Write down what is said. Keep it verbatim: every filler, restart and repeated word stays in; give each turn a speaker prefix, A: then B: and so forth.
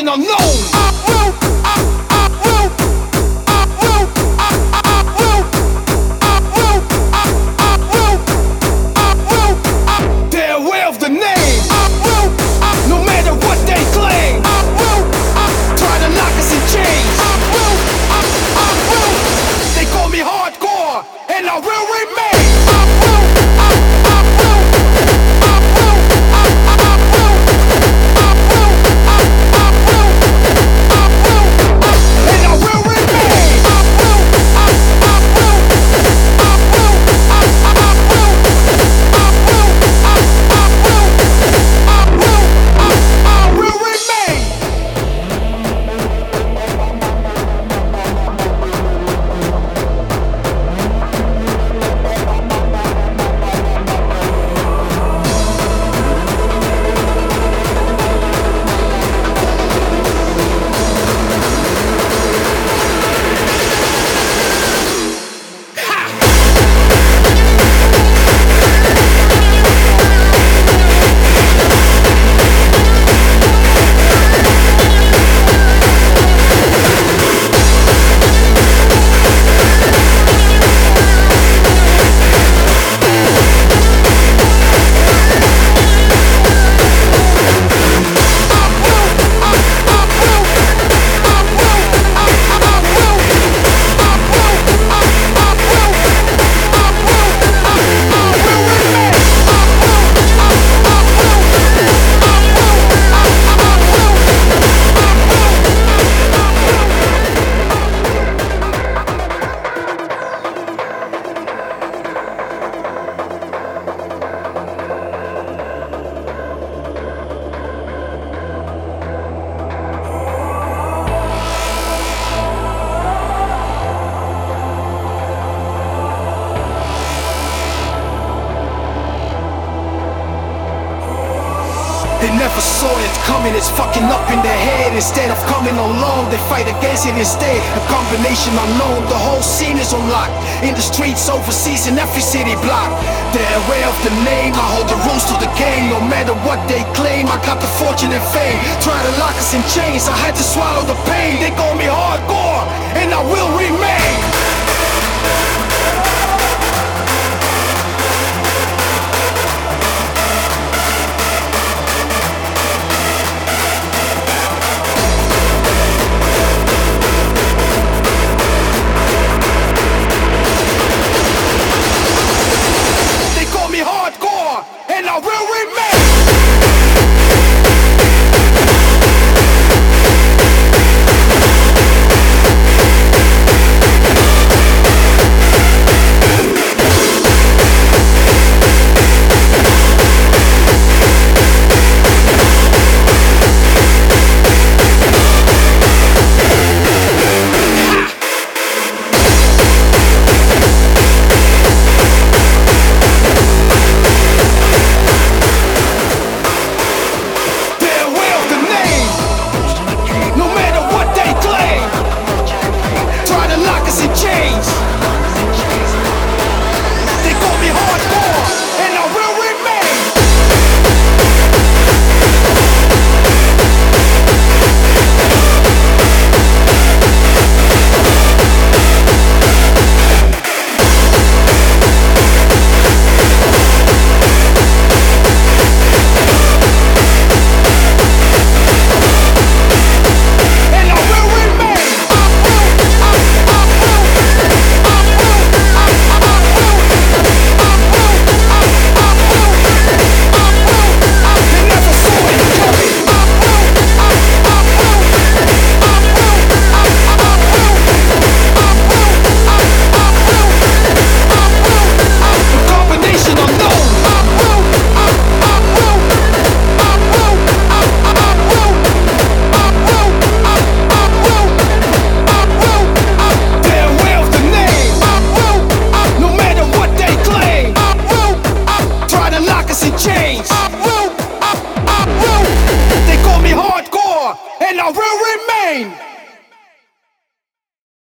A: combination unknown. They're aware of the name, no matter what they claim. Try to lock us in chains. They call me hardcore, and I will remain. They never saw it coming, it's fucking up in their head. Instead of coming along, they fight against it instead. A combination unknown, the whole scene is unlocked. In the streets, overseas, in every city block. They're aware of the name, I hold the rules to the game. No matter what they claim, I got the fortune and fame. Try to lock us in chains, I had to swallow the pain. They call me hardcore, and I will remain. And I will remain. They call me hardcore, and I will remain.